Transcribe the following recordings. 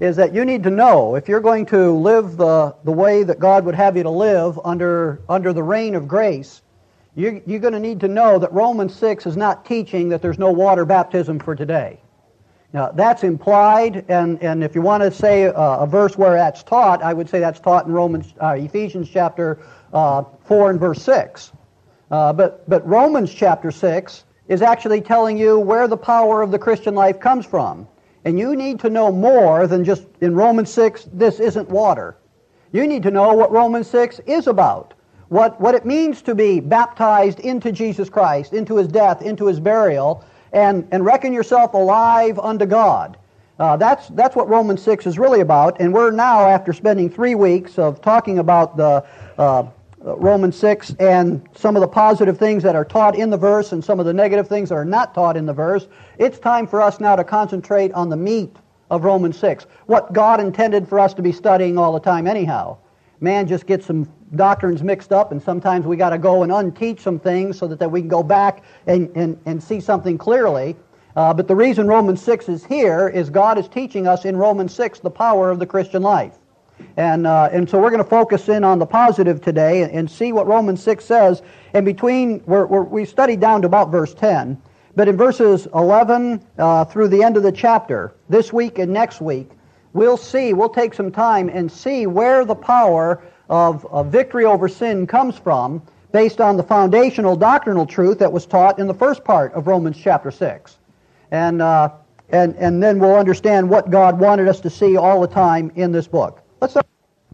is that you need to know, if you're going to live the way that God would have you to live under the reign of grace, you're going to need to know that Romans 6 is not teaching that there's no water baptism for today. Now, that's implied, and if you want to say a verse where that's taught, I would say that's taught in Ephesians chapter 4 and verse 6. But Romans chapter 6 is actually telling you where the power of the Christian life comes from. And you need to know more than just in Romans 6, this isn't water. You need to know what Romans 6 is about. What it means to be baptized into Jesus Christ, into His death, into His burial, and reckon yourself alive unto God. That's what Romans 6 is really about. And we're now, after spending 3 weeks of talking about the Romans 6 and some of the positive things that are taught in the verse and some of the negative things that are not taught in the verse, it's time for us now to concentrate on the meat of Romans 6, what God intended for us to be studying all the time anyhow. Man just gets some doctrines mixed up, and sometimes we got to go and unteach some things so that we can go back and see something clearly. But the reason Romans 6 is here is God is teaching us in Romans 6 the power of the Christian life. And so we're going to focus in on the positive today and see what Romans 6 says. And we studied down to about verse 10, but in verses 11 through the end of the chapter, this week and next week, we'll take some time and see where the power of victory over sin comes from based on the foundational doctrinal truth that was taught in the first part of Romans chapter 6. And then we'll understand what God wanted us to see all the time in this book. Let's start.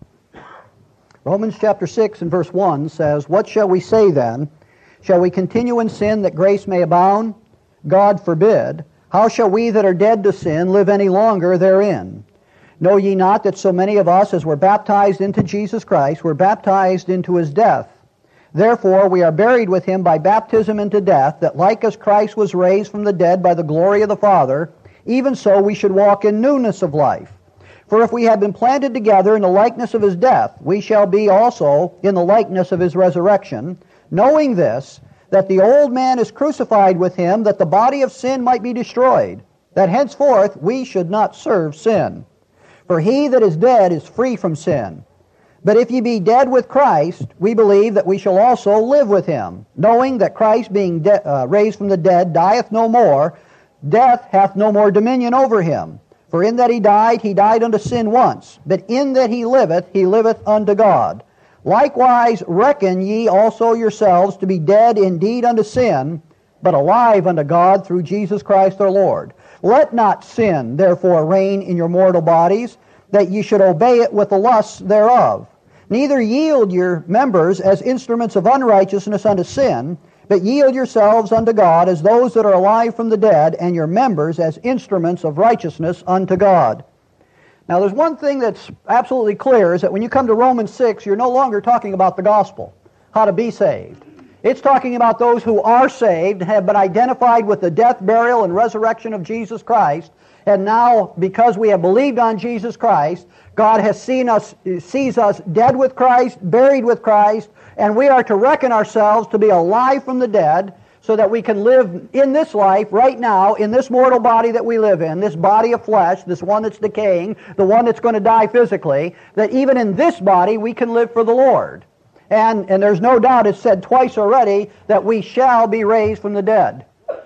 Romans chapter 6 and verse 1 says, "What shall we say then? Shall we continue in sin that grace may abound? God forbid. How shall we that are dead to sin live any longer therein? Know ye not that so many of us as were baptized into Jesus Christ were baptized into His death? Therefore we are buried with Him by baptism into death, that like as Christ was raised from the dead by the glory of the Father, even so we should walk in newness of life. For if we have been planted together in the likeness of His death, we shall be also in the likeness of His resurrection, knowing this, that the old man is crucified with Him, that the body of sin might be destroyed, that henceforth we should not serve sin. For he that is dead is free from sin. But if ye be dead with Christ, we believe that we shall also live with Him, knowing that Christ being raised from the dead dieth no more, death hath no more dominion over Him. For in that He died unto sin once, but in that He liveth unto God. Likewise reckon ye also yourselves to be dead indeed unto sin, but alive unto God through Jesus Christ our Lord. Let not sin therefore reign in your mortal bodies, that ye should obey it with the lusts thereof. Neither yield your members as instruments of unrighteousness unto sin, but yield yourselves unto God as those that are alive from the dead, and your members as instruments of righteousness unto God." Now there's one thing that's absolutely clear, is that when you come to Romans 6, you're no longer talking about the gospel, how to be saved. It's talking about those who are saved, have been identified with the death, burial, and resurrection of Jesus Christ, and now, because we have believed on Jesus Christ, God has sees us dead with Christ, buried with Christ, and we are to reckon ourselves to be alive from the dead, so that we can live in this life right now, in this mortal body that we live in, this body of flesh, this one that's decaying, the one that's going to die physically, that even in this body we can live for the Lord. And there's no doubt, it's said twice already, that we shall be raised from the dead.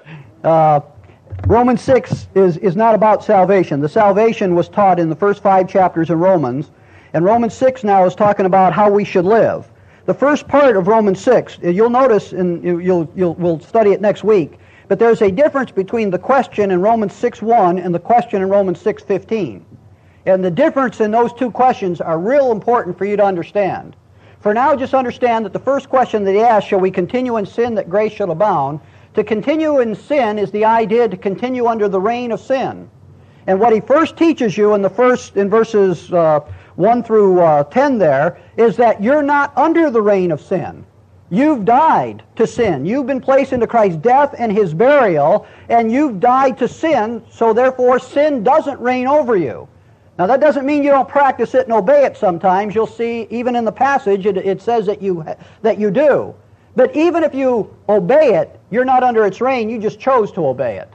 Romans 6 is not about salvation. The salvation was taught in the first 5 chapters in Romans, and Romans 6 now is talking about how we should live. The first part of Romans 6, you'll notice, and we'll study it next week, but there's a difference between the question in Romans 6:1 and the question in Romans 6:15. And the difference in those two questions are real important for you to understand. For now, just understand that the first question that he asks, shall we continue in sin that grace shall abound? To continue in sin is the idea to continue under the reign of sin. And what he first teaches you in verses 1 through 10 there, is that you're not under the reign of sin. You've died to sin. You've been placed into Christ's death and His burial, and you've died to sin, so therefore sin doesn't reign over you. Now that doesn't mean you don't practice it and obey it sometimes. You'll see, even in the passage, it says that you do. But even if you obey it, you're not under its reign, you just chose to obey it.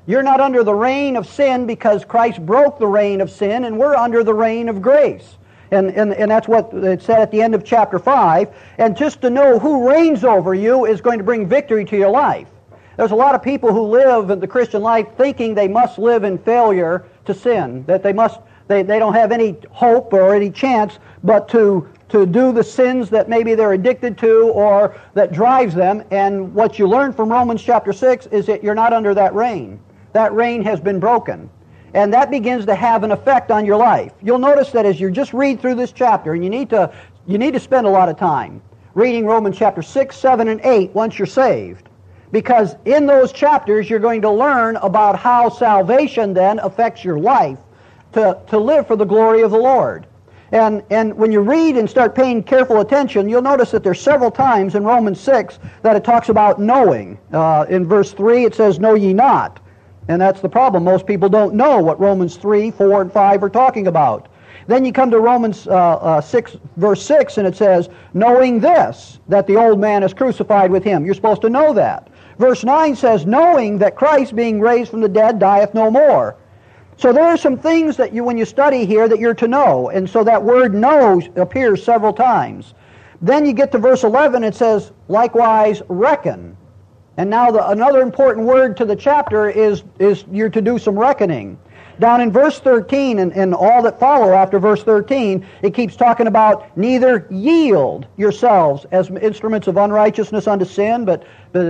You're not under the reign of sin because Christ broke the reign of sin, and we're under the reign of grace. And that's what it said at the end of chapter 5. And just to know who reigns over you is going to bring victory to your life. There's a lot of people who live in the Christian life thinking they must live in failure to sin, that they don't have any hope or any chance but to do the sins that maybe they're addicted to or that drives them. And what you learn from Romans chapter 6 is that you're not under that reign. That reign has been broken. And that begins to have an effect on your life. You'll notice that as you just read through this chapter, and you need to spend a lot of time reading Romans chapter 6, 7, and 8 once you're saved. Because in those chapters, you're going to learn about how salvation then affects your life to live for the glory of the Lord. And when you read and start paying careful attention, you'll notice that there's several times in Romans 6 that it talks about knowing. In verse 3, it says, "Know ye not." And that's the problem. Most people don't know what Romans 3, 4, and 5 are talking about. Then you come to Romans 6, verse 6, and it says, "Knowing this, that the old man is crucified with him." You're supposed to know that. Verse 9 says, "Knowing that Christ, being raised from the dead, dieth no more." So there are some things that when you study here, that you're to know. And so that word "know" appears several times. Then you get to verse 11, it says, "Likewise reckon." And now another important word to the chapter is you're to do some reckoning. Down in verse 13 and all that follow after verse 13, it keeps talking about neither yield yourselves as instruments of unrighteousness unto sin, but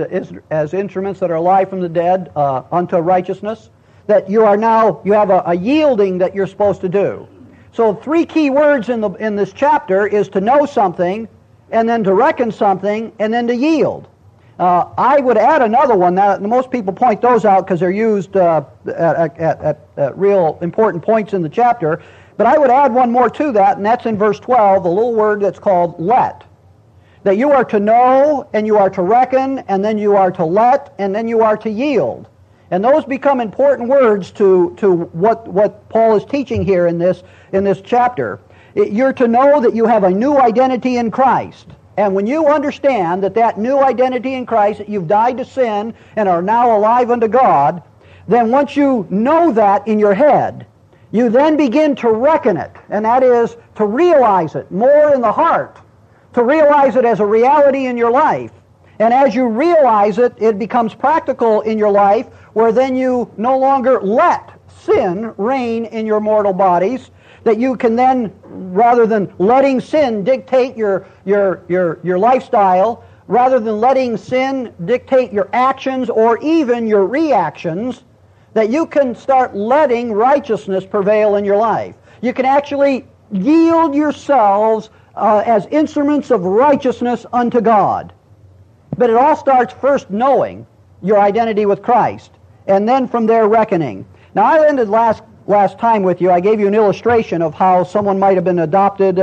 as instruments that are alive from the dead unto righteousness. That you have a yielding that you're supposed to do. So 3 key words in this chapter is to know something, and then to reckon something, and then to yield. I would add another one. Now, most people point those out because they're used at real important points in the chapter. But I would add one more to that, and that's in verse 12, the little word that's called let. That you are to know, and you are to reckon, and then you are to let, and then you are to yield. And those become important words to what Paul is teaching here in this chapter. You're to know that you have a new identity in Christ. And when you understand that new identity in Christ, that you've died to sin and are now alive unto God, then once you know that in your head, you then begin to reckon it. And that is to realize it more in the heart, to realize it as a reality in your life. And as you realize it, it becomes practical in your life, where then you no longer let sin reign in your mortal bodies, that you can then, rather than letting sin dictate your lifestyle, rather than letting sin dictate your actions or even your reactions, that you can start letting righteousness prevail in your life. You can actually yield yourselves as instruments of righteousness unto God. But it all starts first knowing your identity with Christ, and then from there reckoning. Now, I ended last time with you, I gave you an illustration of how someone might have been adopted,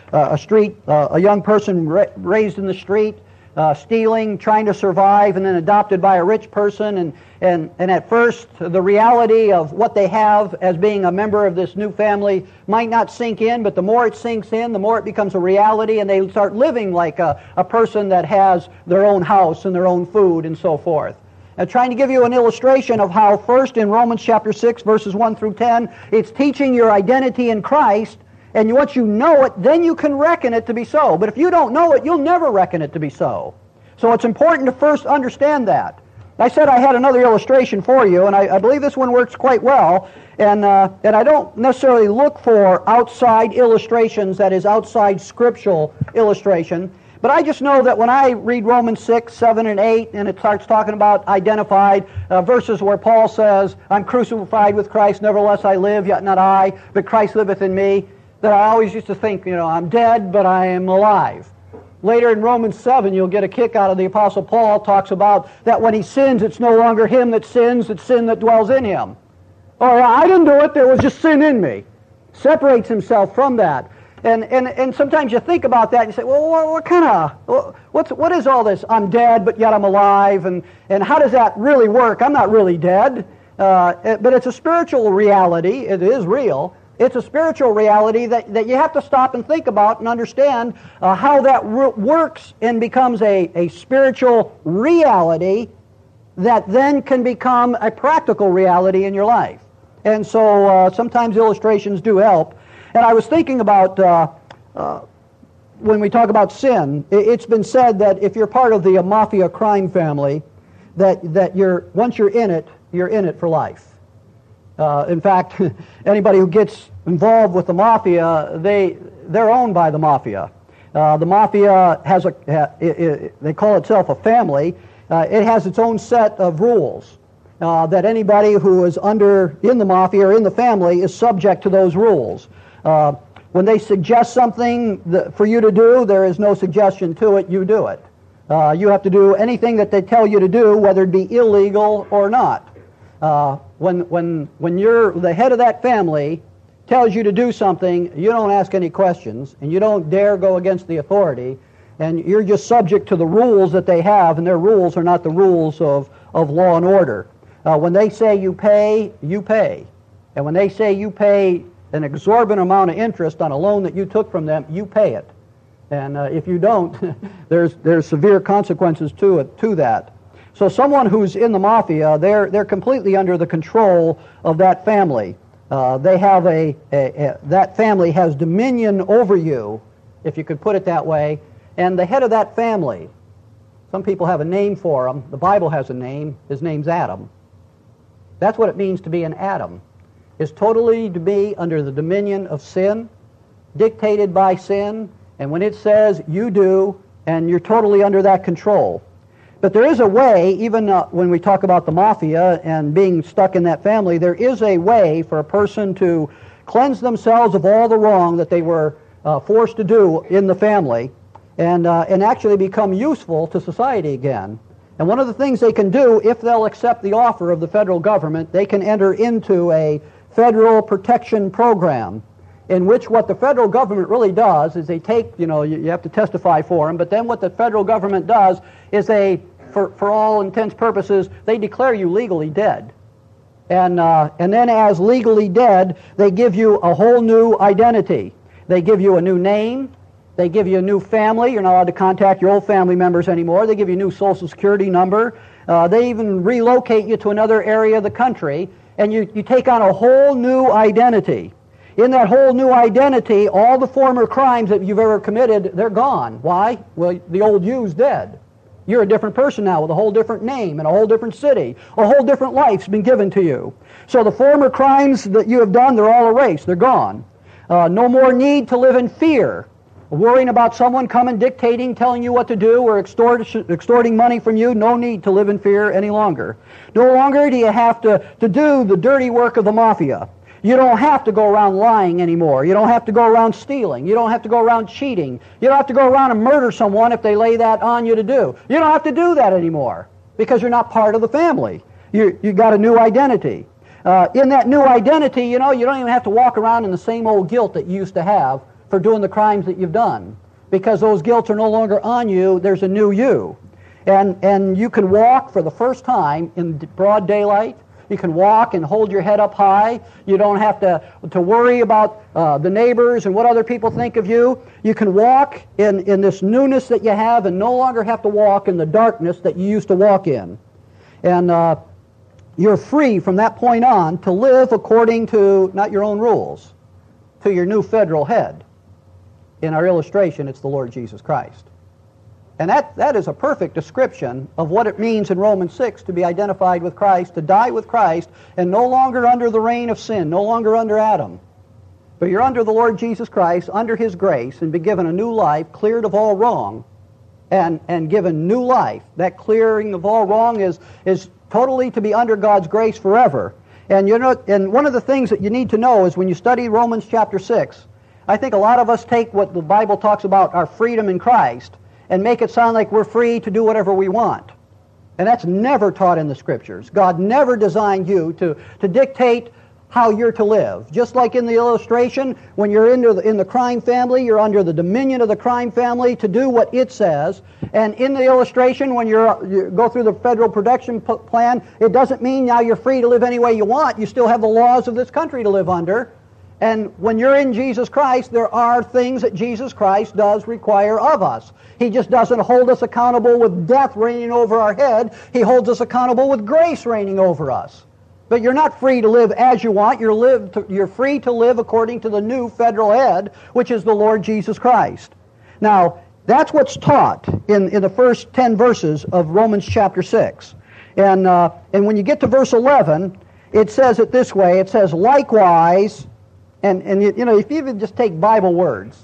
a young person raised in the street, stealing, trying to survive, and then adopted by a rich person. And at first, the reality of what they have as being a member of this new family might not sink in, but the more it sinks in, the more it becomes a reality, and they start living like a person that has their own house and their own food and so forth. I'm trying to give you an illustration of how first in Romans chapter 6, verses 1 through 10, it's teaching your identity in Christ, and once you know it, then you can reckon it to be so. But if you don't know it, you'll never reckon it to be so. So it's important to first understand that. I said I had another illustration for you, and I believe this one works quite well, and I don't necessarily look for outside illustrations, that is outside scriptural illustration. But I just know that when I read Romans 6, 7, and 8, and it starts talking about identified verses where Paul says, "I'm crucified with Christ, nevertheless I live, yet not I, but Christ liveth in me," that I always used to think, I'm dead, but I am alive. Later in Romans 7, you'll get a kick out of the Apostle Paul, talks about that when he sins, it's no longer him that sins, it's sin that dwells in him. Oh, yeah, I didn't do it, there was just sin in me. Separates himself from that. And sometimes you think about that and you say, well, what is all this? I'm dead, but yet I'm alive, and how does that really work? I'm not really dead, but it's a spiritual reality. It is real. It's a spiritual reality that you have to stop and think about and understand how that works and becomes a spiritual reality that then can become a practical reality in your life. And so sometimes illustrations do help. And I was thinking about when we talk about sin, it's been said that if you're part of the mafia crime family, that once you're in it for life. In fact, anybody who gets involved with the mafia, they're owned by the mafia. The mafia has they call itself a family. It has its own set of rules that anybody who is in the mafia or in the family is subject to those rules. When they suggest something for you to do, there is no suggestion to it. You do it. You have to do anything that they tell you to do, whether it be illegal or not. When you're the head of that family tells you to do something, you don't ask any questions, and you don't dare go against the authority, and you're just subject to the rules that they have, and their rules are not the rules of law and order. When they say you pay, you pay. And when they say you pay an exorbitant amount of interest on a loan that you took from them, you pay it. And if you don't, there's severe consequences to that. So someone who's in the mafia, they're completely under the control of that family. They have that family has dominion over you, if you could put it that way. And the head of that family, some people have a name for him. The Bible has a name. His name's Adam. That's what it means to be an Adam. Is totally to be under the dominion of sin, dictated by sin, and when it says you do, and you're totally under that control. But there is a way, even when we talk about the mafia and being stuck in that family, there is a way for a person to cleanse themselves of all the wrong that they were forced to do in the family and actually become useful to society again. And one of the things they can do, if they'll accept the offer of the federal government, they can enter into a federal protection program in which what the federal government really does is they take, you have to testify for them, but then what the federal government does is for all intents purposes, they declare you legally dead. And then as legally dead, they give you a whole new identity. They give you a new name. They give you a new family. You're not allowed to contact your old family members anymore. They give you a new Social Security number. They even relocate you to another area of the country, and you take on a whole new identity. In that whole new identity, all the former crimes that you've ever committed, they're gone. Why? Well, the old you's dead. You're a different person now with a whole different name and a whole different city. A whole different life's been given to you. So the former crimes that you have done, they're all erased. They're gone. No more need to live in fear, worrying about someone coming, dictating, telling you what to do, or extorting money from you. No need to live in fear any longer. No longer do you have to do the dirty work of the mafia. You don't have to go around lying anymore. You don't have to go around stealing. You don't have to go around cheating. You don't have to go around and murder someone if they lay that on you to do. You don't have to do that anymore because you're not part of the family. You got a new identity. In that new identity, you don't even have to walk around in the same old guilt that you used to have for doing the crimes that you've done, because those guilts are no longer on you. There's a new you. And you can walk for the first time in broad daylight. You can walk and hold your head up high. You don't have to worry about the neighbors and what other people think of you. You can walk in this newness that you have and no longer have to walk in the darkness that you used to walk in. And you're free from that point on to live according to not your own rules, to your new federal head. In our illustration, it's the Lord Jesus Christ. And that is a perfect description of what it means in Romans 6 to be identified with Christ, to die with Christ, and no longer under the reign of sin, no longer under Adam. But you're under the Lord Jesus Christ, under His grace, and be given a new life, cleared of all wrong, and given new life. That clearing of all wrong is totally to be under God's grace forever. And and one of the things that you need to know is when you study Romans chapter 6, I think a lot of us take what the Bible talks about, our freedom in Christ, and make it sound like we're free to do whatever we want. And that's never taught in the Scriptures. God never designed you to dictate how you're to live. Just like in the illustration, when you're in the crime family, you're under the dominion of the crime family to do what it says. And in the illustration, when you go through the federal protection plan, it doesn't mean now you're free to live any way you want. You still have the laws of this country to live under. And when you're in Jesus Christ, there are things that Jesus Christ does require of us. He just doesn't hold us accountable with death reigning over our head. He holds us accountable with grace reigning over us. But you're not free to live as you want. You're free to live according to the new federal head, which is the Lord Jesus Christ. Now, that's what's taught in the first 10 verses of Romans chapter 6. And when you get to verse 11, it says it this way. It says, likewise, and you know, if you even just take Bible words,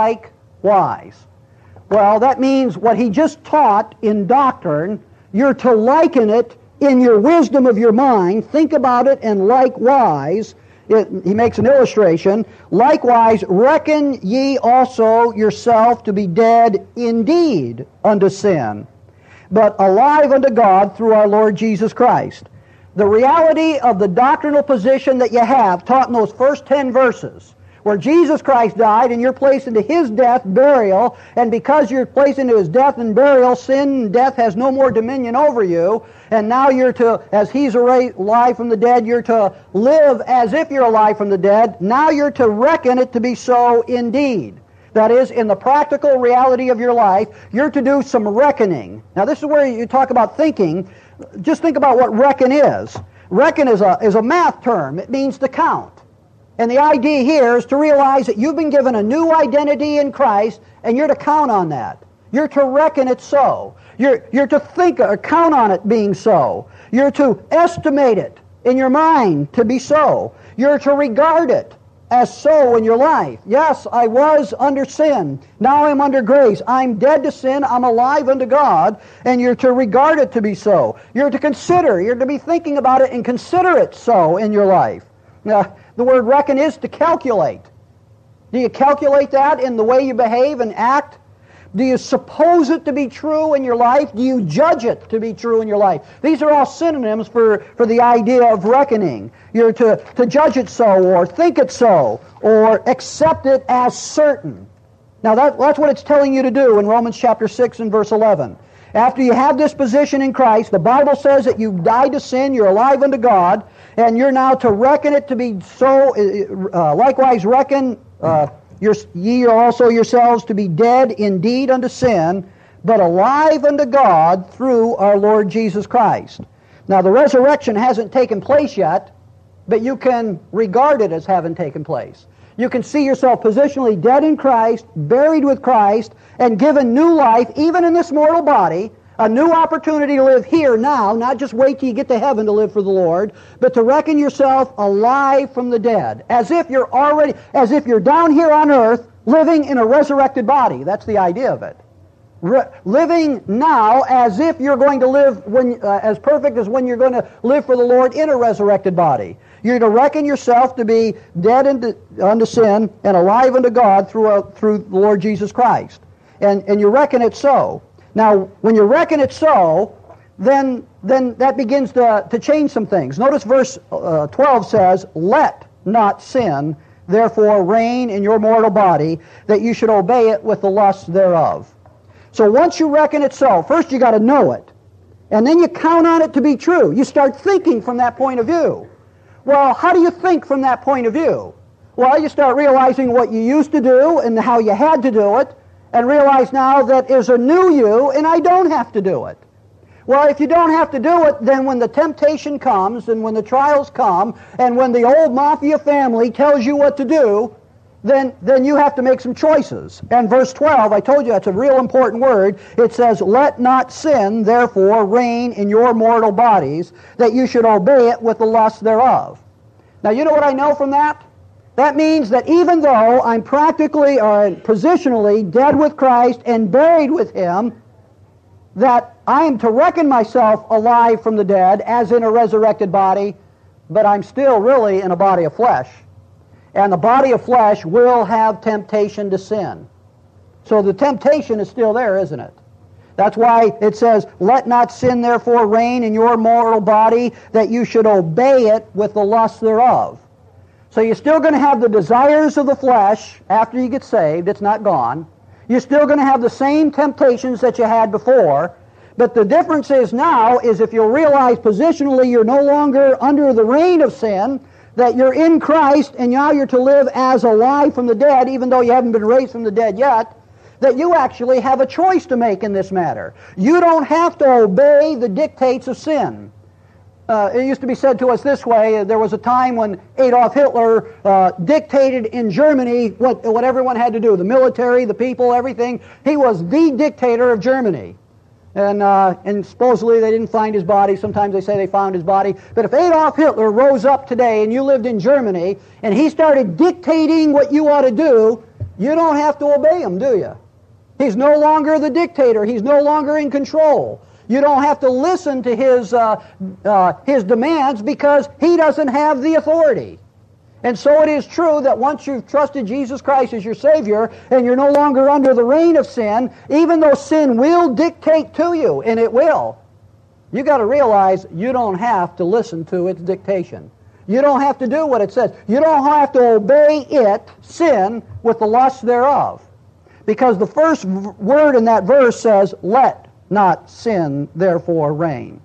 likewise. Well, that means what he just taught in doctrine, you're to liken it in your wisdom of your mind. Think about it, and likewise, he makes an illustration. Likewise, reckon ye also yourself to be dead indeed unto sin, but alive unto God through our Lord Jesus Christ. The reality of the doctrinal position that you have taught in those first 10 verses, where Jesus Christ died and you're placed into His death, burial, and because you're placed into His death and burial, sin and death has no more dominion over you, and now you're to, as He's alive from the dead, you're to live as if you're alive from the dead. Now you're to reckon it to be so indeed. That is, in the practical reality of your life, you're to do some reckoning. Now this is where you talk about thinking. Just think about what reckon is. Reckon is a math term. It means to count. And the idea here is to realize that you've been given a new identity in Christ, and you're to count on that. You're to reckon it so. You're to think or count on it being so. You're to estimate it in your mind to be so. You're to regard it as so in your life. Yes, I was under sin. Now I'm under grace. I'm dead to sin. I'm alive unto God. And you're to regard it to be so. You're to consider. You're to be thinking about it and consider it so in your life. Now, the word reckon is to calculate. Do you calculate that in the way you behave and act? Do you suppose it to be true in your life? Do you judge it to be true in your life? These are all synonyms for the idea of reckoning. You're to judge it so, or think it so, or accept it as certain. Now that's what it's telling you to do in Romans chapter 6 and verse 11. After you have this position in Christ, the Bible says that you've died to sin, you're alive unto God, and you're now to reckon it to be so. Likewise reckon ye also yourselves to be dead indeed unto sin, but alive unto God through our Lord Jesus Christ. Now the resurrection hasn't taken place yet, but you can regard it as having taken place. You can see yourself positionally dead in Christ, buried with Christ, and given new life, even in this mortal body, a new opportunity to live here now, not just wait till you get to heaven to live for the Lord, but to reckon yourself alive from the dead, as if you're down here on earth living in a resurrected body. That's the idea of it. Living now as if you're going to live as perfect as when you're going to live for the Lord in a resurrected body. You're to reckon yourself to be dead unto sin and alive unto God through the Lord Jesus Christ. And you reckon it so. Now, when you reckon it so, then that begins to change some things. Notice verse 12 says, let not sin therefore reign in your mortal body, that you should obey it with the lusts thereof. So once you reckon it so, first you got to know it. And then you count on it to be true. You start thinking from that point of view. Well, how do you think from that point of view? Well, you start realizing what you used to do and how you had to do it, and realize now that there's a new you and I don't have to do it. Well, if you don't have to do it, then when the temptation comes and when the trials come and when the old mafia family tells you what to do, then you have to make some choices. And verse 12, I told you that's a real important word. It says, let not sin therefore reign in your mortal bodies, that you should obey it with the lust thereof. Now you know what I know from that? That means that even though I'm practically or positionally dead with Christ and buried with Him, that I am to reckon myself alive from the dead as in a resurrected body, but I'm still really in a body of flesh. And the body of flesh will have temptation to sin. So the temptation is still there, isn't it? That's why it says, let not sin therefore reign in your mortal body, that you should obey it with the lust thereof. So you're still going to have the desires of the flesh after you get saved. It's not gone. You're still going to have the same temptations that you had before. But the difference is now is if you'll realize positionally you're no longer under the reign of sin, that you're in Christ and now you're to live as alive from the dead, even though you haven't been raised from the dead yet, that you actually have a choice to make in this matter. You don't have to obey the dictates of sin. It used to be said to us this way: there was a time when Adolf Hitler dictated in Germany what everyone had to do, the military, the people, everything. He was the dictator of Germany. And supposedly they didn't find his body. Sometimes they say they found his body. But if Adolf Hitler rose up today and you lived in Germany and he started dictating what you ought to do, you don't have to obey him, do you? He's no longer the dictator. He's no longer in control. You don't have to listen to his demands because he doesn't have the authority. And so it is true that once you've trusted Jesus Christ as your Savior and you're no longer under the reign of sin, even though sin will dictate to you, and it will, you got to realize you don't have to listen to its dictation. You don't have to do what it says. You don't have to obey it, sin, with the lust thereof. Because the first word in that verse says, let not sin therefore reign.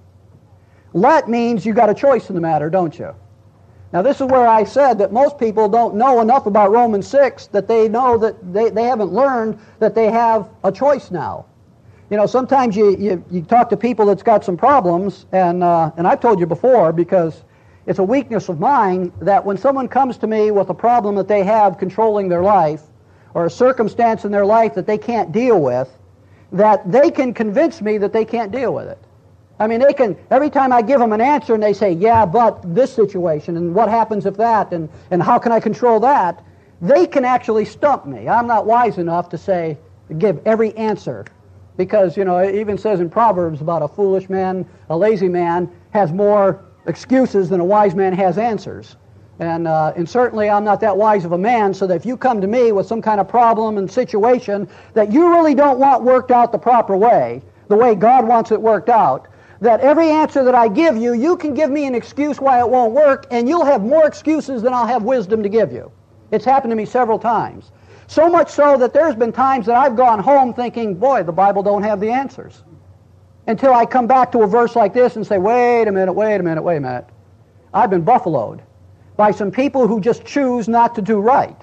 Let means you got a choice in the matter, don't you? Now this is where I said that most people don't know enough about Romans 6 that they know that they haven't learned that they have a choice now. You know, sometimes you talk to people that's got some problems, and I've told you before, because it's a weakness of mine, that when someone comes to me with a problem that they have controlling their life, or a circumstance in their life that they can't deal with, that they can convince me that they can't deal with it. I mean, they can, every time I give them an answer and they say, yeah, but this situation, and what happens if that, and how can I control that, they can actually stump me. I'm not wise enough to say, give every answer. Because, you know, it even says in Proverbs about a foolish man, a lazy man, has more excuses than a wise man has answers. And certainly I'm not that wise of a man, so that if you come to me with some kind of problem and situation that you really don't want worked out the proper way, the way God wants it worked out, that every answer that I give you, you can give me an excuse why it won't work, and you'll have more excuses than I'll have wisdom to give you. It's happened to me several times. So much so that there's been times that I've gone home thinking, boy, the Bible don't have the answers. Until I come back to a verse like this and say, wait a minute. I've been buffaloed by some people who just choose not to do right.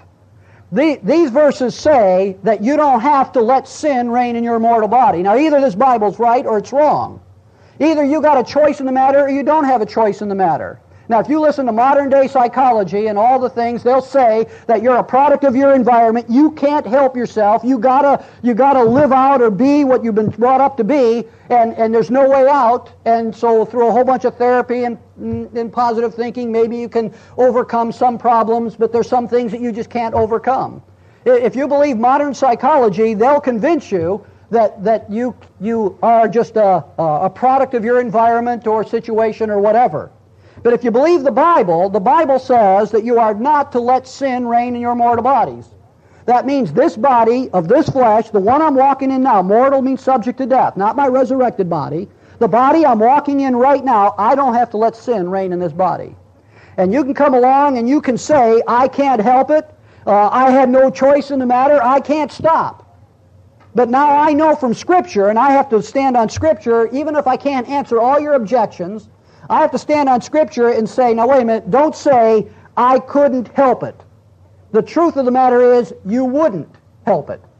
These verses say that you don't have to let sin reign in your mortal body. Now, either this Bible's right or it's wrong. Either you got a choice in the matter or you don't have a choice in the matter. Now, if you listen to modern day psychology and all the things, they'll say that you're a product of your environment. You can't help yourself. You gotta live out or be what you've been brought up to be, and there's no way out. And so through a whole bunch of therapy and positive thinking, maybe you can overcome some problems, but there's some things that you just can't overcome. If you believe modern psychology, they'll convince you that you are just a product of your environment or situation or whatever. But if you believe the Bible says that you are not to let sin reign in your mortal bodies. That means this body of this flesh, the one I'm walking in now, mortal means subject to death, not my resurrected body. The body I'm walking in right now, I don't have to let sin reign in this body. And you can come along and you can say, I can't help it, I had no choice in the matter, I can't stop. But now I know from Scripture, and I have to stand on Scripture, even if I can't answer all your objections, I have to stand on Scripture and say, now wait a minute, don't say, I couldn't help it. The truth of the matter is, you wouldn't help it.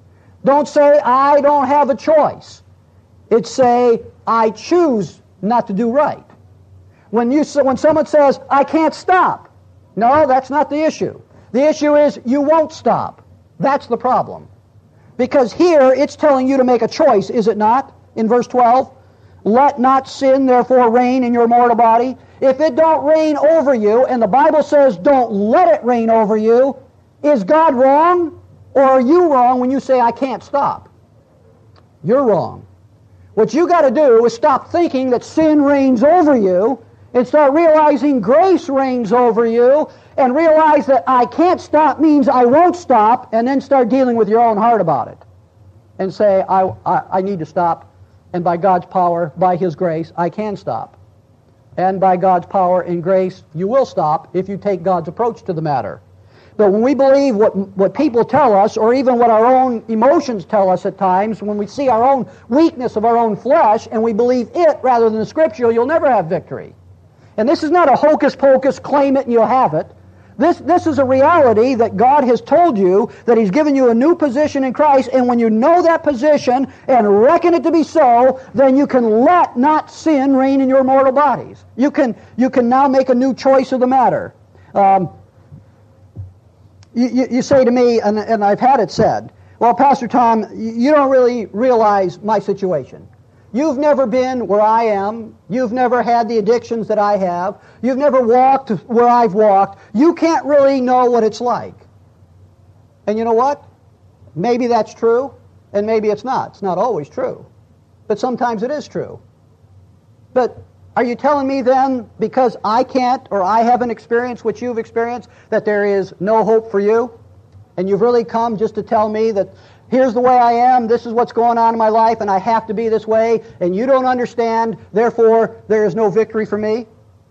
Don't say, I don't have a choice. It's say, I choose not to do right. When someone says, I can't stop, no, that's not the issue. The issue is, you won't stop. That's the problem. Because here, it's telling you to make a choice, is it not? In verse 12, let not sin therefore reign in your mortal body. If it don't reign over you, and the Bible says don't let it reign over you, is God wrong, or are you wrong when you say I can't stop? You're wrong. What you got to do is stop thinking that sin reigns over you and start realizing grace reigns over you, and realize that I can't stop means I won't stop, and then start dealing with your own heart about it. And say, I need to stop. And by God's power, by His grace, I can stop. And by God's power and grace, you will stop if you take God's approach to the matter. But when we believe what people tell us, or even what our own emotions tell us at times, when we see our own weakness of our own flesh, and we believe it rather than the Scripture, you'll never have victory. And this is not a hocus pocus, claim it and you'll have it. This is a reality that God has told you, that He's given you a new position in Christ, and when you know that position and reckon it to be so, then you can let not sin reign in your mortal bodies. You can now make a new choice of the matter. You say to me, and I've had it said, well, Pastor Tom, you don't really realize my situation. You've never been where I am. You've never had the addictions that I have. You've never walked where I've walked. You can't really know what it's like. And you know what? Maybe that's true, and maybe it's not. It's not always true. But sometimes it is true. But are you telling me then, because I can't or I haven't experienced what you've experienced, that there is no hope for you? And you've really come just to tell me that here's the way I am, this is what's going on in my life, and I have to be this way, and you don't understand, therefore there is no victory for me?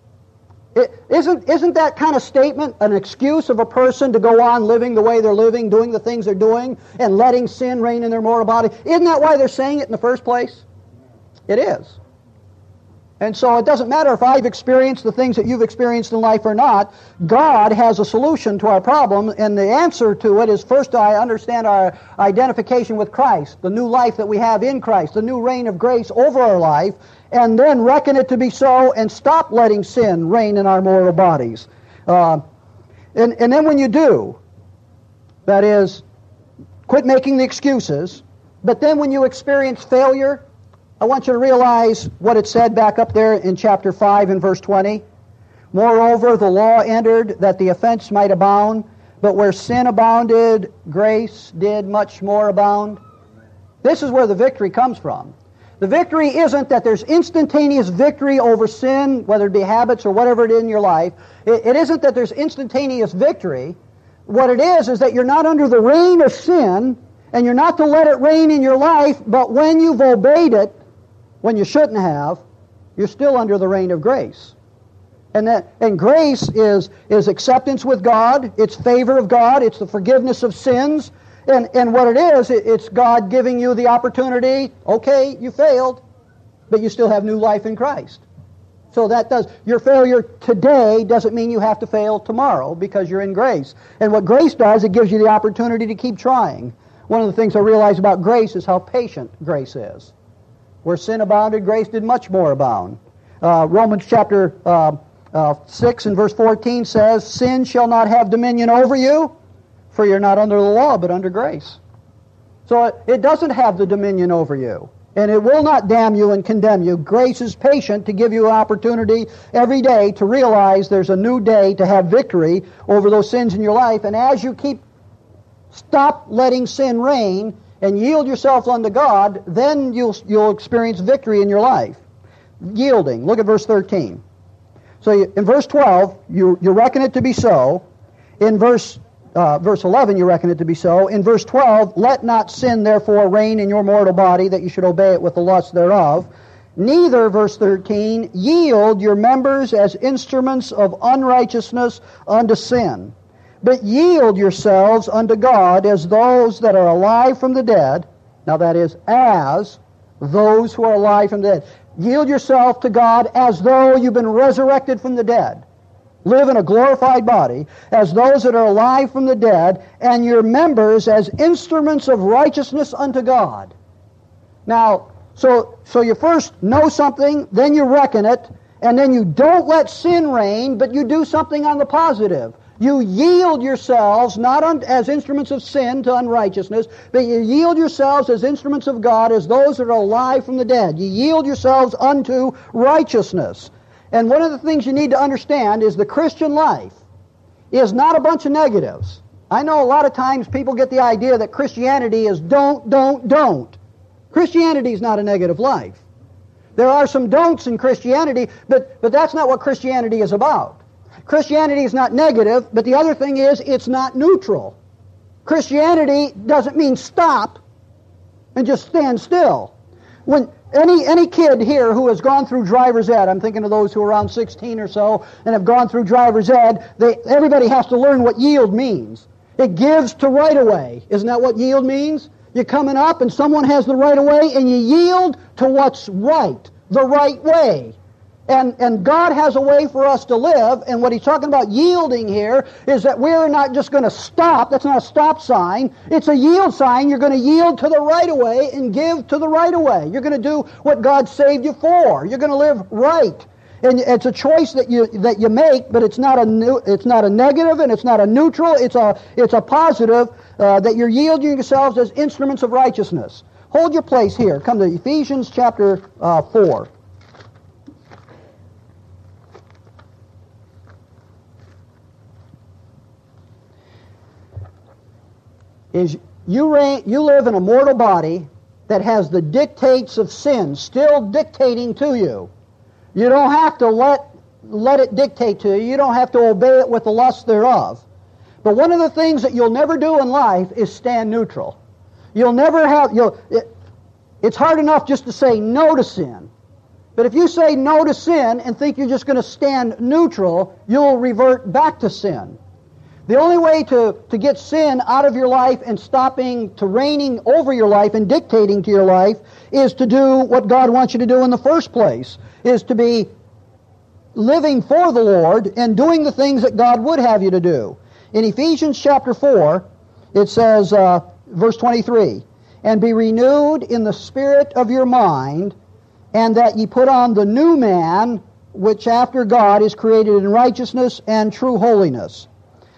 Isn't that kind of statement an excuse of a person to go on living the way they're living, doing the things they're doing, and letting sin reign in their mortal body? Isn't that why they're saying it in the first place? It is. And so it doesn't matter if I've experienced the things that you've experienced in life or not. God has a solution to our problem, and the answer to it is, first, I understand our identification with Christ, the new life that we have in Christ, the new reign of grace over our life, and then reckon it to be so and stop letting sin reign in our mortal bodies. And then when you do, that is, quit making the excuses, but then when you experience failure, I want you to realize what it said back up there in chapter 5 and verse 20. Moreover, the law entered that the offense might abound, but where sin abounded, grace did much more abound. This is where the victory comes from. The victory isn't that there's instantaneous victory over sin, whether it be habits or whatever it is in your life. It isn't that there's instantaneous victory. What it is that you're not under the reign of sin, and you're not to let it reign in your life, but when you've obeyed it, when you shouldn't have, you're still under the reign of grace. And grace is acceptance with God, it's favor of God, it's the forgiveness of sins, and what it is, it's God giving you the opportunity, okay, you failed, but you still have new life in Christ. So your failure today doesn't mean you have to fail tomorrow because you're in grace. And what grace does, it gives you the opportunity to keep trying. One of the things I realize about grace is how patient grace is. Where sin abounded, grace did much more abound. Romans chapter 6 and verse 14 says, sin shall not have dominion over you, for you're not under the law, but under grace. So it doesn't have the dominion over you, and it will not damn you and condemn you. Grace is patient to give you an opportunity every day to realize there's a new day to have victory over those sins in your life, and as you stop letting sin reign and yield yourself unto God, then you'll experience victory in your life. Yielding. Look at verse 13. So in verse 12, you reckon it to be so. In verse 11, you reckon it to be so. In verse 12, let not sin therefore reign in your mortal body, that you should obey it with the lust thereof. Neither, verse 13, yield your members as instruments of unrighteousness unto sin, but yield yourselves unto God as those that are alive from the dead. Now that is, as those who are alive from the dead. Yield yourself to God as though you've been resurrected from the dead. Live in a glorified body as those that are alive from the dead, and your members as instruments of righteousness unto God. Now, so you first know something, then you reckon it, and then you don't let sin reign, but you do something on the positive. You yield yourselves, not as instruments of sin to unrighteousness, but you yield yourselves as instruments of God, as those that are alive from the dead. You yield yourselves unto righteousness. And one of the things you need to understand is the Christian life is not a bunch of negatives. I know a lot of times people get the idea that Christianity is don't. Christianity is not a negative life. There are some don'ts in Christianity, but that's not what Christianity is about. Christianity is not negative, but the other thing is it's not neutral. Christianity doesn't mean stop and just stand still. When any kid here who has gone through driver's ed, I'm thinking of those who are around 16 or so and have gone through driver's ed, everybody has to learn what yield means. It gives to right away. Isn't that what yield means? You're coming up and someone has the right of way and you yield to what's right, the right way. And God has a way for us to live, and what he's talking about yielding here is that we're not just going to stop. That's not a stop sign. It's a yield sign. You're going to yield to the right of way and give to the right of way. You're going to do what God saved you for. You're going to live right. And it's a choice that you make, but it's not a negative and it's not a neutral. It's a positive that you're yielding yourselves as instruments of righteousness. Hold your place here. Come to Ephesians chapter 4. You live in a mortal body that has the dictates of sin still dictating to you. You don't have to let it dictate to you. You don't have to obey it with the lust thereof. But one of the things that you'll never do in life is stand neutral. It's hard enough just to say no to sin. But if you say no to sin and think you're just going to stand neutral, you'll revert back to sin. The only way to get sin out of your life and stopping to reigning over your life and dictating to your life is to do what God wants you to do in the first place, is to be living for the Lord and doing the things that God would have you to do. In Ephesians chapter 4, it says, verse 23, "And be renewed in the spirit of your mind, and that ye put on the new man, which after God is created in righteousness and true holiness."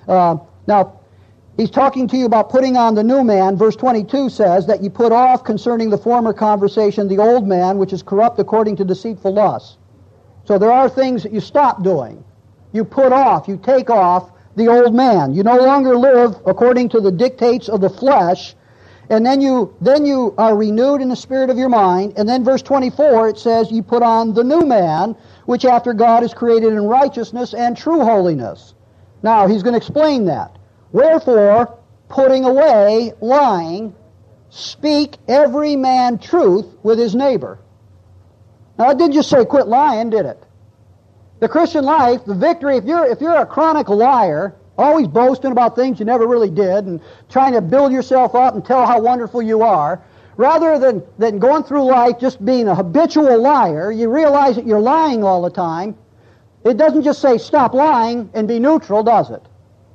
Now, he's talking to you about putting on the new man. Verse 22 says that you put off concerning the former conversation the old man, which is corrupt according to deceitful lusts. So there are things that you stop doing. You put off, you take off the old man. You no longer live according to the dictates of the flesh. And then you are renewed in the spirit of your mind. And then verse 24, it says, you put on the new man, which after God is created in righteousness and true holiness. Now, he's going to explain that. Wherefore, putting away lying, speak every man truth with his neighbor. Now, it didn't just say quit lying, did it? The Christian life, the victory, if you're a chronic liar, always boasting about things you never really did and trying to build yourself up and tell how wonderful you are, rather than going through life just being a habitual liar, you realize that you're lying all the time. It doesn't just say stop lying and be neutral, does it?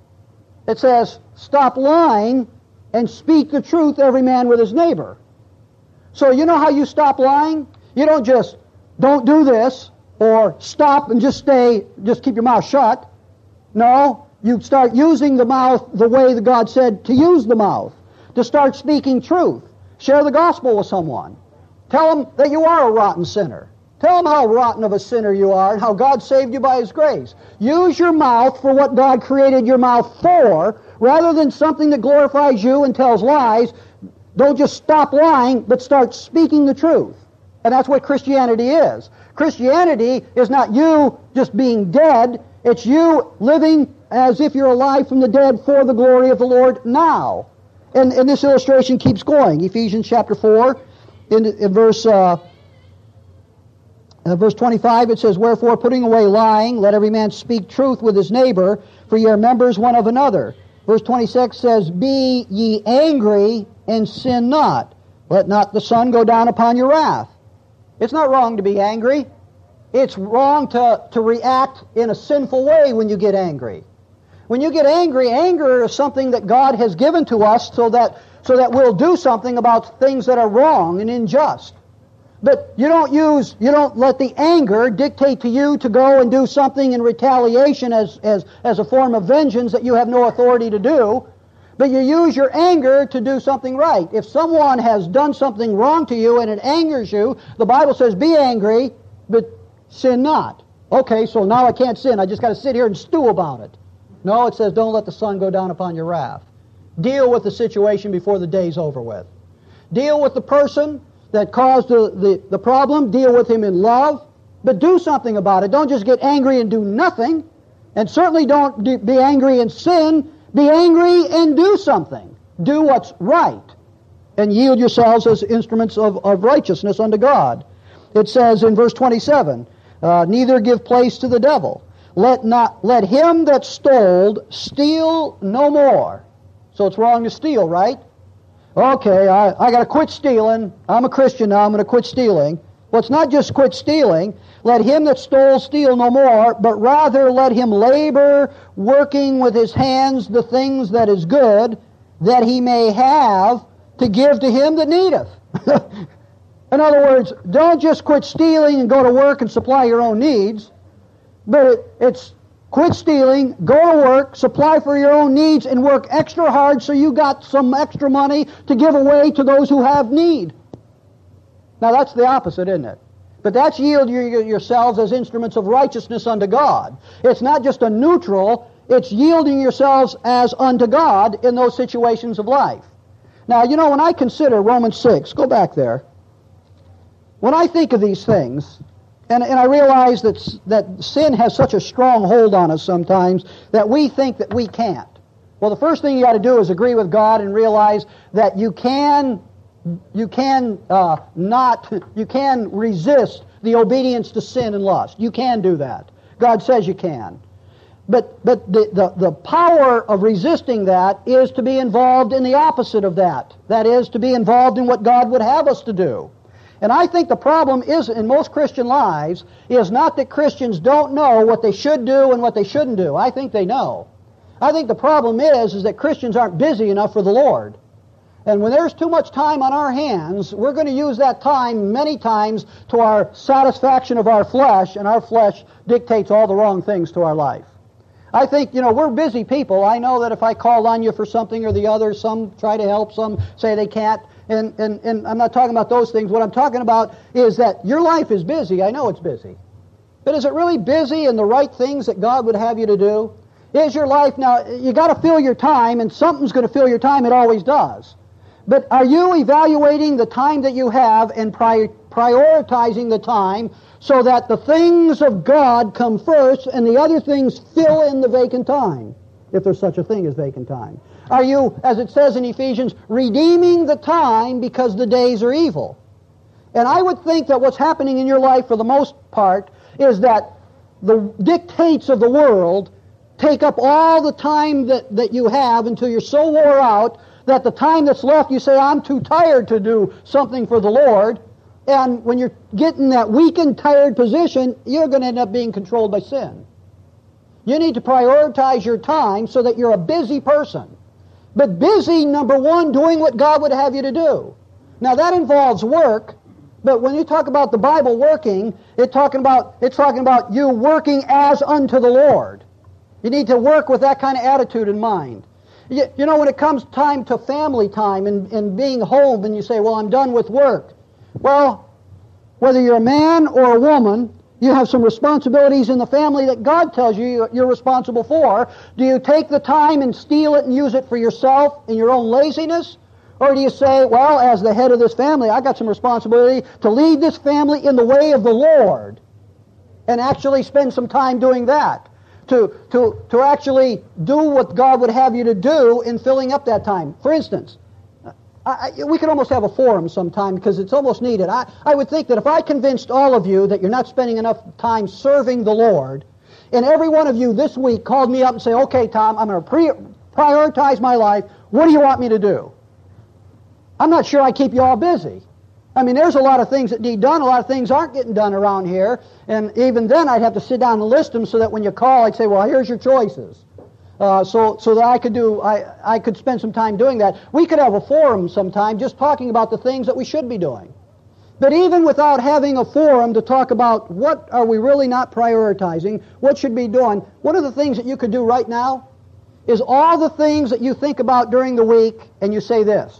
It says stop lying and speak the truth every man with his neighbor. So you know how you stop lying? You don't just don't do this or stop and just keep your mouth shut. No, you start using the mouth the way that God said to use the mouth, to start speaking truth. Share the gospel with someone. Tell them that you are a rotten sinner. Tell them how rotten of a sinner you are and how God saved you by His grace. Use your mouth for what God created your mouth for, rather than something that glorifies you and tells lies. Don't just stop lying, but start speaking the truth. And that's what Christianity is. Christianity is not you just being dead. It's you living as if you're alive from the dead for the glory of the Lord now. And this illustration keeps going. Ephesians chapter 4, in verse 25, it says, "Wherefore, putting away lying, let every man speak truth with his neighbor, for ye are members one of another." Verse 26 says, "Be ye angry, and sin not. Let not the sun go down upon your wrath." It's not wrong to be angry. It's wrong to react in a sinful way when you get angry. When you get angry, anger is something that God has given to us so that we'll do something about things that are wrong and unjust. But you don't let the anger dictate to you to go and do something in retaliation as a form of vengeance that you have no authority to do. But you use your anger to do something right. If someone has done something wrong to you and it angers you, the Bible says, be angry, but sin not. Okay, so now I can't sin. I just got to sit here and stew about it. No, it says, don't let the sun go down upon your wrath. Deal with the situation before the day's over with. Deal with the person that caused the problem. Deal with him in love. But do something about it. Don't just get angry and do nothing. And certainly don't be angry and sin. Be angry and do something. Do what's right. And yield yourselves as instruments of righteousness unto God. It says in verse 27, neither give place to the devil. Let him that stole steal no more. So it's wrong to steal, right? Okay, I got to quit stealing. I'm a Christian now. I'm going to quit stealing. Well, it's not just quit stealing. Let him that stole steal no more, but rather let him labor, working with his hands the things that is good, that he may have to give to him that needeth. In other words, don't just quit stealing and go to work and supply your own needs, but it's quit stealing, go to work, supply for your own needs, and work extra hard so you got some extra money to give away to those who have need. Now that's the opposite, isn't it? But that's yield yourselves as instruments of righteousness unto God. It's not just a neutral, it's yielding yourselves as unto God in those situations of life. Now, you know, when I consider Romans 6, go back there. When I think of these things, and I realize that sin has such a strong hold on us sometimes that we think that we can't. Well, the first thing you got to do is agree with God and realize that you can resist the obedience to sin and lust. You can do that. God says you can. But the power of resisting that is to be involved in the opposite of that. That is, to be involved in what God would have us to do. And I think the problem is in most Christian lives is not that Christians don't know what they should do and what they shouldn't do. I think they know. I think the problem is that Christians aren't busy enough for the Lord. And when there's too much time on our hands, we're going to use that time many times to our satisfaction of our flesh, and our flesh dictates all the wrong things to our life. I think, we're busy people. I know that if I call on you for something or the other, some try to help, some say they can't. And I'm not talking about those things. What I'm talking about is that your life is busy. I know it's busy. But is it really busy in the right things that God would have you to do? Is your life, now, you got to fill your time, and something's going to fill your time. It always does. But are you evaluating the time that you have and prioritizing the time so that the things of God come first and the other things fill in the vacant time, if there's such a thing as vacant time? Are you, as it says in Ephesians, redeeming the time because the days are evil? And I would think that what's happening in your life for the most part is that the dictates of the world take up all the time that you have until you're so wore out that the time that's left you say, I'm too tired to do something for the Lord. And when you're getting that weakened, tired position, you're going to end up being controlled by sin. You need to prioritize your time so that you're a busy person. But busy, number one, doing what God would have you to do. Now that involves work, but when you talk about the Bible working, it's talking about you working as unto the Lord. You need to work with that kind of attitude in mind. When it comes time to family time and being home and you say, well, I'm done with work. Well, whether you're a man or a woman, you have some responsibilities in the family that God tells you you're responsible for. Do you take the time and steal it and use it for yourself in your own laziness? Or do you say, well, as the head of this family, I got some responsibility to lead this family in the way of the Lord and actually spend some time doing that? To actually do what God would have you to do in filling up that time. For instance, we could almost have a forum sometime because it's almost needed. I would think that if I convinced all of you that you're not spending enough time serving the Lord, and every one of you this week called me up and say, okay, Tom, I'm going to prioritize my life. What do you want me to do? I'm not sure I keep you all busy. I mean, there's a lot of things that need done. A lot of things aren't getting done around here. And even then, I'd have to sit down and list them so that when you call, I'd say, well, here's your choices. So that I could spend some time doing that. We could have a forum sometime just talking about the things that we should be doing. But even without having a forum to talk about what are we really not prioritizing, what should be doing, one of the things that you could do right now is all the things that you think about during the week, and you say this.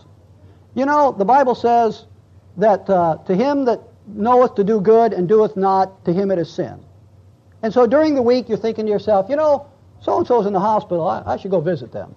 The Bible says that to him that knoweth to do good and doeth not, to him it is sin. And so during the week you're thinking to yourself, so-and-so's in the hospital, I should go visit them.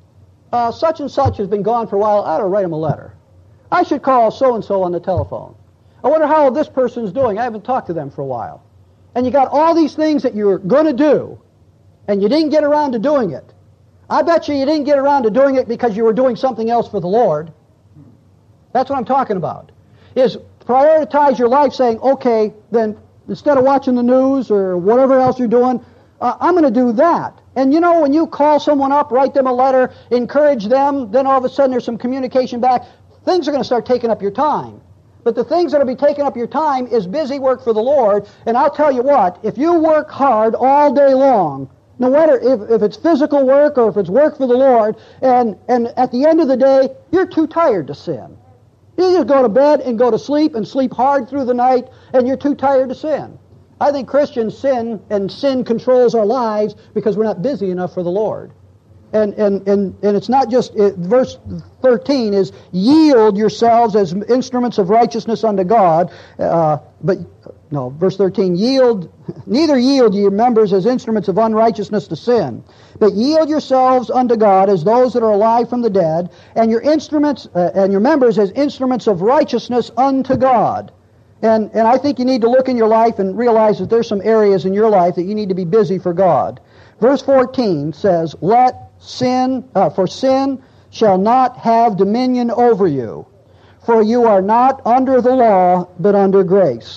Such and such has been gone for a while, I ought to write them a letter. I should call so-and-so on the telephone. I wonder how this person's doing, I haven't talked to them for a while. And you got all these things that you're going to do, and you didn't get around to doing it. I bet you didn't get around to doing it because you were doing something else for the Lord. That's what I'm talking about. Is prioritize your life saying, okay, then instead of watching the news or whatever else you're doing, I'm going to do that. And when you call someone up, write them a letter, encourage them, then all of a sudden there's some communication back, things are going to start taking up your time. But the things that will be taking up your time is busy work for the Lord. And I'll tell you what, if you work hard all day long, no matter if it's physical work or if it's work for the Lord, and at the end of the day, you're too tired to sin. You just go to bed and go to sleep and sleep hard through the night, and you're too tired to sin. I think Christians sin, and sin controls our lives because we're not busy enough for the Lord. And it's not just, verse 13 is, yield yourselves as instruments of righteousness unto God. Verse 13, neither yield ye your members as instruments of unrighteousness to sin, but yield yourselves unto God as those that are alive from the dead, and your instruments and your members as instruments of righteousness unto God. And I think you need to look in your life and realize that there's some areas in your life that you need to be busy for God. Verse 14 says, for sin shall not have dominion over you, for you are not under the law, but under grace.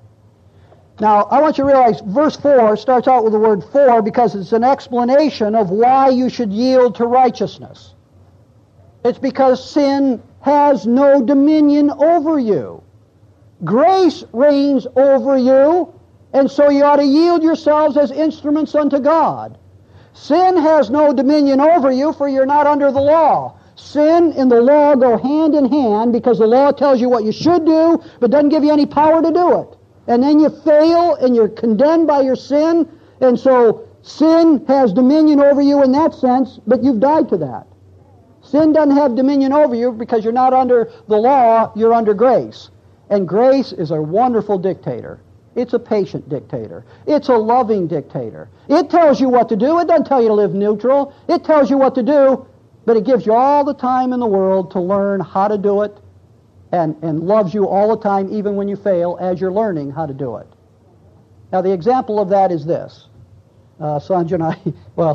Now, I want you to realize verse 4 starts out with the word for because it's an explanation of why you should yield to righteousness. It's because sin has no dominion over you. Grace reigns over you, and so you ought to yield yourselves as instruments unto God. Sin has no dominion over you, for you're not under the law. Sin and the law go hand in hand because the law tells you what you should do, but doesn't give you any power to do it. And then you fail, and you're condemned by your sin, and so sin has dominion over you in that sense, but you've died to that. Sin doesn't have dominion over you because you're not under the law, you're under grace. And grace is a wonderful dictator. It's a patient dictator. It's a loving dictator. It tells you what to do. It doesn't tell you to live neutral. It tells you what to do, but it gives you all the time in the world to learn how to do it, and loves you all the time, even when you fail, as you're learning how to do it. Now, the example of that is this. Sanjay and I,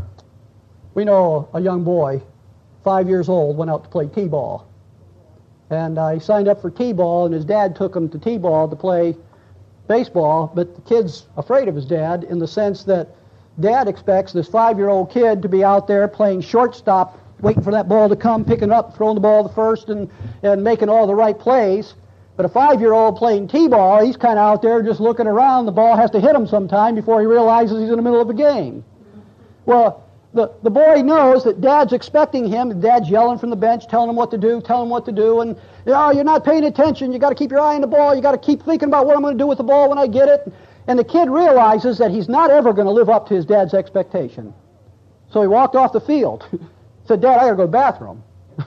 we know a young boy, 5 years old, went out to play t-ball. And he signed up for t-ball, and his dad took him to t-ball to play baseball, but the kid's afraid of his dad in the sense that Dad expects this 5-year-old kid to be out there playing shortstop, waiting for that ball to come, picking up, throwing the ball to first, and making all the right plays. But a 5-year-old playing t-ball, he's kind of out there just looking around. The ball has to hit him sometime before he realizes he's in the middle of a game. Well, the boy knows that Dad's expecting him. Dad's yelling from the bench, telling him what to do, and you're not paying attention. You got to keep your eye on the ball. You got to keep thinking about what I'm going to do with the ball when I get it. And the kid realizes that he's not ever going to live up to his dad's expectation. So he walked off the field. Said, Dad, I got to go to the bathroom.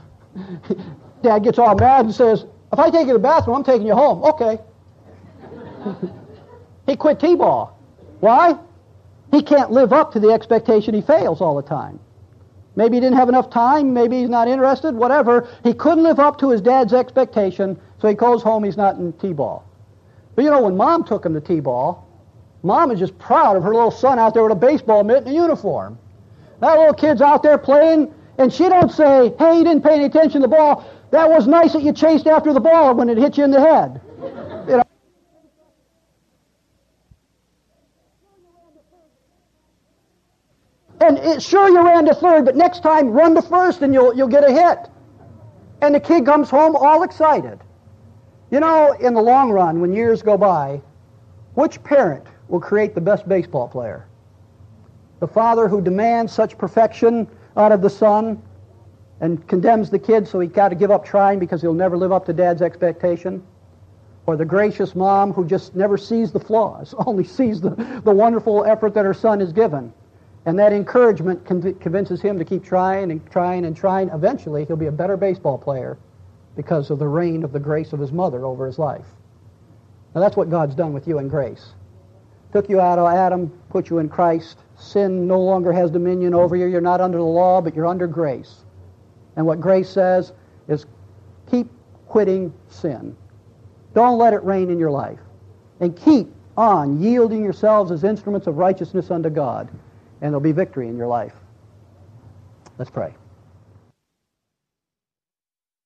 Dad gets all mad and says, if I take you to the bathroom, I'm taking you home. Okay. He quit t-ball. Why? He can't live up to the expectation. He fails all the time. Maybe he didn't have enough time. Maybe he's not interested. Whatever. He couldn't live up to his dad's expectation, so he goes home. He's not in t-ball. But when Mom took him to t-ball, Mom is just proud of her little son out there with a baseball mitt and a uniform. That little kid's out there playing, and she don't say, hey, you didn't pay any attention to the ball. That was nice that you chased after the ball when it hit you in the head. And sure, you ran to third, but next time run to first and you'll get a hit. And the kid comes home all excited. In the long run, when years go by, which parent will create the best baseball player? The father who demands such perfection out of the son and condemns the kid so he's got to give up trying because he'll never live up to Dad's expectation? Or the gracious mom who just never sees the flaws, only sees the wonderful effort that her son has given? And that encouragement convinces him to keep trying and trying and trying. Eventually, he'll be a better baseball player because of the reign of the grace of his mother over his life. Now, that's what God's done with you in grace. Took you out of Adam, put you in Christ. Sin no longer has dominion over you. You're not under the law, but you're under grace. And what grace says is keep quitting sin. Don't let it reign in your life. And keep on yielding yourselves as instruments of righteousness unto God. And there'll be victory in your life. Let's pray.